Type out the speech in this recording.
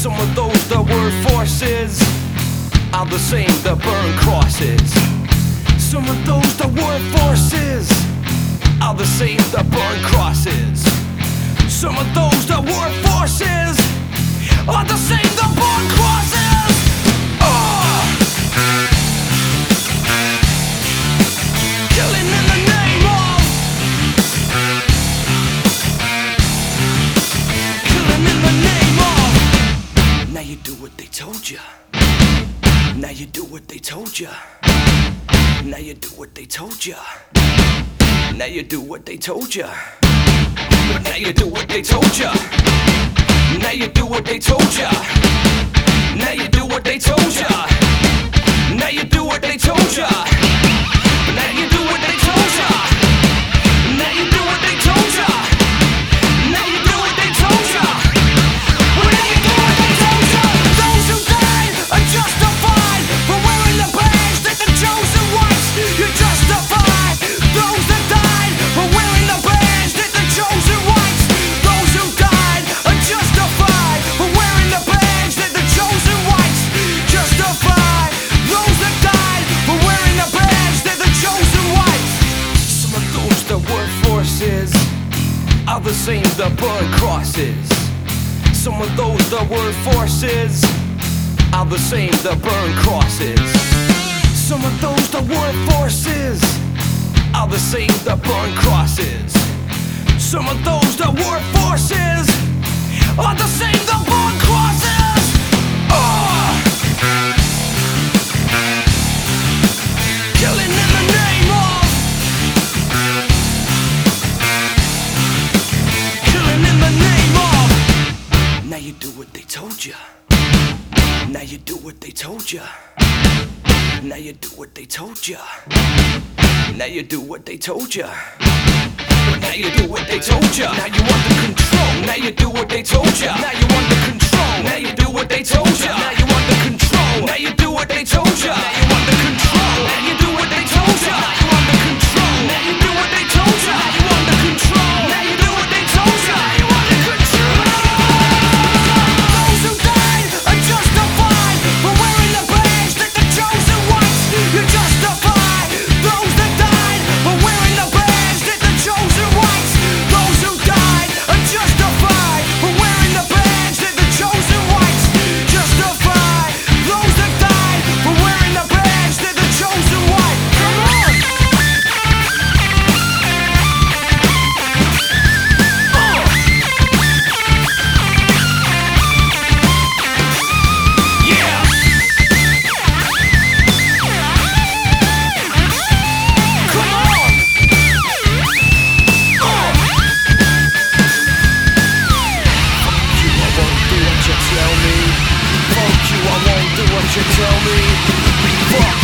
Some of those that were forces are the same that burn crosses. Some of those that were forces are the same that burn crosses. Some of those that were forces are the same that burn crosses. Killing in the name of, killing in the name of. Now you do what they told you. Now you do what they told you. Now you do what they told you. Now you do what they told you. Now you do what they told you. Now you do what they told you. Now you do what they told you. Now you do what they told you. Now you do what they told you. Now you do what they told you. Now you do what they told you. Now you do what they told you. Those who died are justified for wearing the badge that the chosen ones. You're justified. Those that died for wearing the badge that the chosen ones. Those who died are justified for wearing the badge that the chosen ones. Justified. Those that died for wearing the badge that the chosen ones. Some of those that were forces are the same that burn crosses. Some of those that were forces are the same that burn crosses. Some of those that were forces are the same that burn crosses. Some of those that were forces are the same that burn crosses. Killing in the name of, killing in the name of. Now you do what they told you. Now you do what they told you. Now you do what they told you. Now you do what they told you. Now you do what they told you. Now you under control. Now you do what they told you. Now you under control. Now you do what they told you. Now you under control. Now you do what they told you. Now you under control. Now you do what they told you. Now you under control. Now you do what they told you. Now you under control. Now you do what they told you. Now you under control. Those who died are justified for wearing the badge that the chosen ones. You're justified. Those that died for wearing the badge that the chosen ones. Those who died are justified for wearing the badge that the chosen ones. Justified. Those that died for wearing the badge that the chosen ones. Come on. Yeah. Come on. Fuck you, I won't do what you tell me. Fuck you, I won't do what you tell me. Fuck